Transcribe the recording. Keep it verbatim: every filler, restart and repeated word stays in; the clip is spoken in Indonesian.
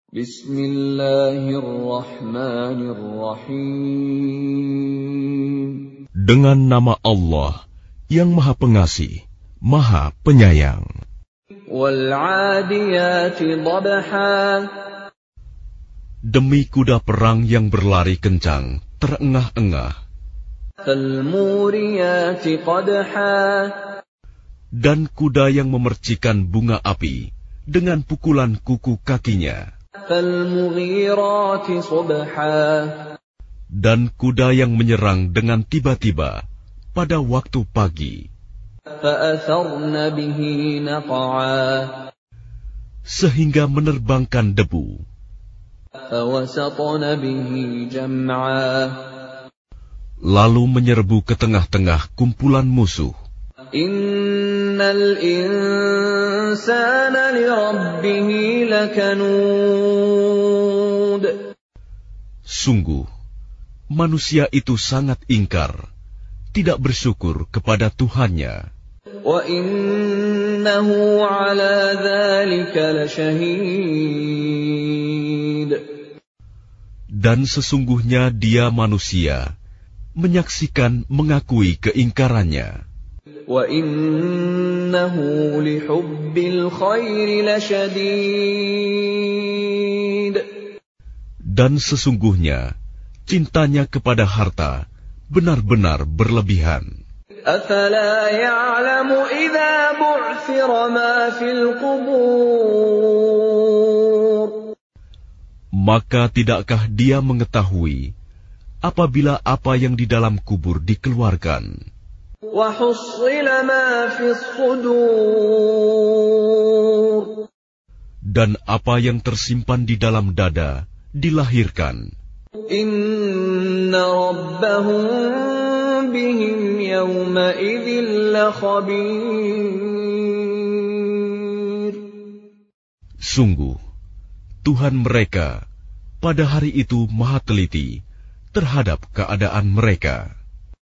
Bismillahirrahmanirrahim. Dengan nama Allah yang Maha Pengasih, Maha Penyayang. Wal-'adiyati dhabha. Demi kuda perang yang berlari kencang, terengah-engah. Fal-muriyati qadha. Dan kuda yang memercikan bunga api dengan pukulan kuku kakinya. Fal-mughirati subha. Dan kuda yang menyerang dengan tiba-tiba pada waktu pagi. Fa'atharna bihi naq'a. Sehingga menerbangkan debu. Fawasatna bihi jam'a. Lalu menyerbu ke tengah-tengah kumpulan musuh. Innal insana li rabbih lakanud. Sungguh, manusia itu sangat ingkar, tidak bersyukur kepada Tuhannya. Wa innahu ala dzalika lasyahid. Dan sesungguhnya dia manusia, menyaksikan mengakui keingkarannya. Wa innahu lihubbil khairi lasyadid. Dan sesungguhnya cintanya kepada harta benar-benar berlebihan. Afala ya'lamu idza bu'thira ma fil qubur. Maka tidakkah dia mengetahui apabila apa yang di dalam kubur dikeluarkan? Wa hussila ma fis sudur. Dan apa yang tersimpan di dalam dada dilahirkan. Inna rabbahum bihim yawma idzin lakhabir. Sungguh, Tuhan mereka pada hari itu maha teliti terhadap keadaan mereka.